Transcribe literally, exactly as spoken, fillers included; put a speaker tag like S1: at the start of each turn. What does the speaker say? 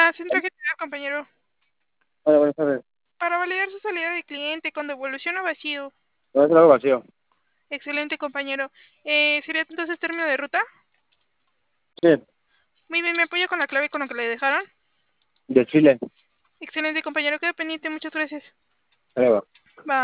S1: Hola, centro general, compañero.
S2: Hola, buenas tardes.
S1: Para validar su salida de cliente con devolución o vacío.
S2: No es algo vacío.
S1: Excelente, compañero. Eh, ¿Sería entonces término de ruta?
S2: Sí,
S1: Muy bien, ¿me apoya con la clave con la que le dejaron?
S2: de Chile.
S1: Excelente, compañero. Queda pendiente, muchas gracias.
S2: Ahí va.
S1: Va.